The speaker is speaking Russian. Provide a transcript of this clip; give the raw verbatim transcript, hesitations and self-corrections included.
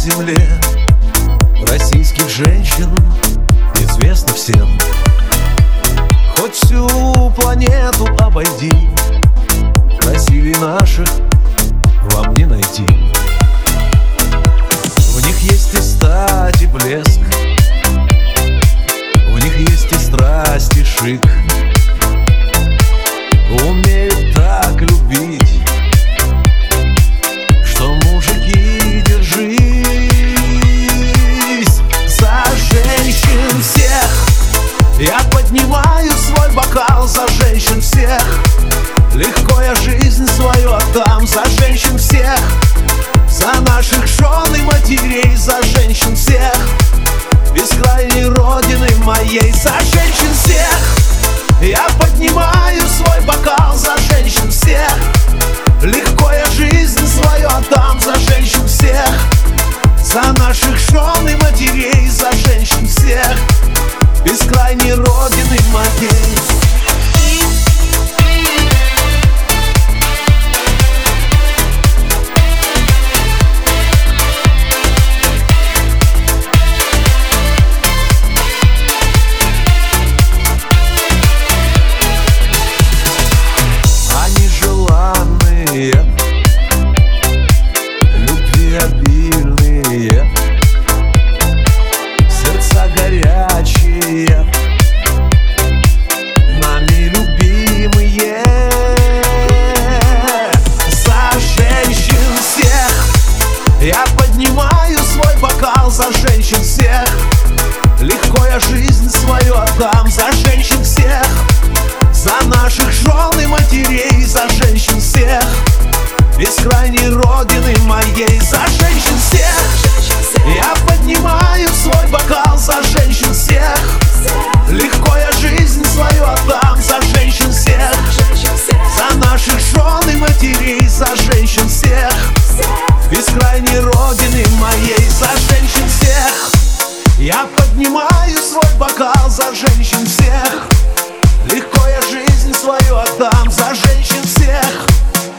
земле российских женщин известно всем. Хоть всю планету обойди, красивее наших вам не найти. В них есть и стать, и блеск, в них есть и страсть, и шик. Умеют так любить, что мужики, держись за женщин всех. Я поднимаю свой бокал за женщин всех. Легко я жизнь свою отдам за женщин всех, за наших жен и матерей, за женщин всех, бескрайней родины моей, за женщин всех. Я поднимаю свой бокал за женщин всех. Легко я жизнь свою отдам за женщин всех, за наших жен и матерей, за женщин всех, бескрайней родины моей. Любвеобильные, сердца горячие, нами любимые. За женщин всех я поднимаю свой бокал, за женщин всех. Легко я жизнь свою отдам за женщин всех, за наших жен и матерей, за женщин всех, бескрайней родины моей, за женщин всех. Я поднимаю свой бокал за женщин всех. Легко я жизнь свою отдам за женщин всех, за наших жен и матерей, за женщин всех, бескрайней родины моей, за женщин всех. Я поднимаю свой бокал за женщин всех. Легко я жизнь свою отдам за женщин всех,